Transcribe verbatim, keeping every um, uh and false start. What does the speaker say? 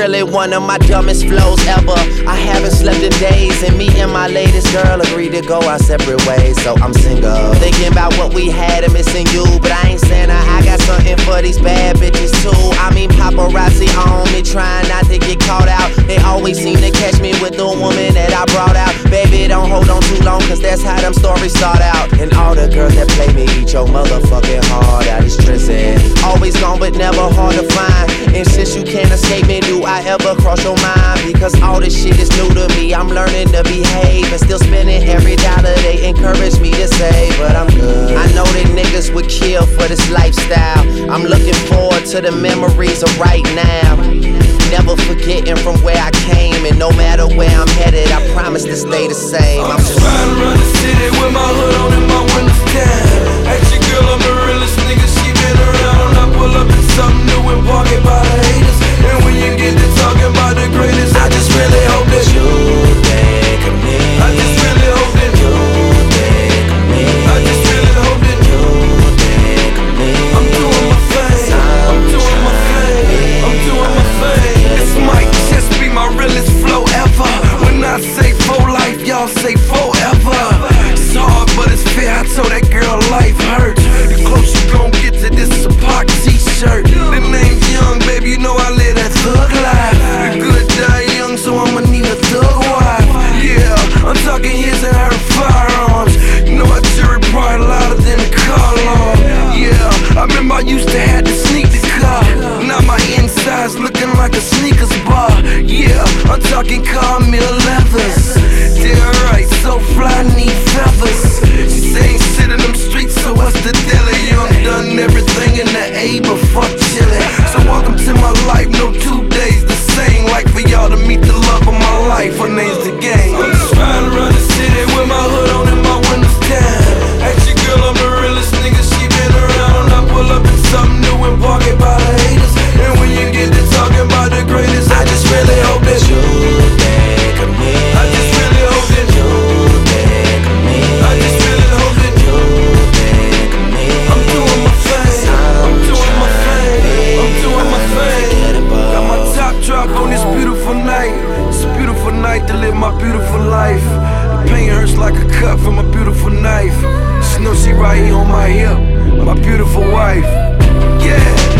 really one of my dumbest flows ever. I haven't slept in days, and me and my latest girl agreed to go our separate ways, so I'm single. Thinking about what we had and missing you, but I ain't saying I got something for these bad bitches too. I mean paparazzi on me, trying not to get caught out. They always seem to catch me with the woman that I brought out. Baby, don't hold on too long, cause that's how them stories start out. And all the girls that play me eat your motherfucking heart out. It's stressing. Always gone but never hard to find. And since you can't escape me, do I ever cross your mind? Because all this shit is new to me. I'm learning to behave and still spending every dollar they encourage me to save. But I'm good. I know that niggas would kill for this lifestyle. I'm looking forward to the memories of right now. Never forgetting from where I came, and no matter where I'm headed, I promise to stay the same. I'm just riding around the city with my hood on and my windows down. Ask your girl, I'm the realest nigga, she been around. I pull up in something new and park it by the haters. And when you get to talking about the greatest, I just really hope that you think of me. I just really hope that you think of me. I just really hope that you think of me. I'm doing my thing, I'm doing my thing, I'm doing my thing. This might just be my realest flow ever. When I say for life, y'all say forever. It's hard, but it's fair. I told that girl life hurts. The close you gon' get to this is a Pac t-shirt. The name's Young, baby, you know I live that thug life. The good die young, so I'ma need a thug wife. Yeah, I'm talking his and her firearms. You know I jury probably louder than the car alarm. Yeah, I remember I used to have to sneak the car. Now my inside's looking like a sneakers bar. Yeah, I'm talking Carmel leathers. Yeah, right, so fly, need feathers. She say ain't shit in them streets, so what's the dealie? You done done everything in the A, but fuck chillin'. So welcome to my life, no two days the same. Like for y'all to meet the love of my life, her name's The Game. I'm just riding around the city with my hood on and my windows down. Ask your girl, I'm the realest nigga, she been around. I pull up in something new and park it by the haters. And when you get to talking about the greatest, I just really hope that you think of me. I just really hope that you think of me. I just really hope that you think of me. I'm doing my thing, I'm doing my thing, I'm doing my thing. Got my top drop on this beautiful night. It's a beautiful night to live my beautiful life. The pain hurts like a cut from a beautiful knife. She know she right here on my hip, my beautiful wife. Yeah.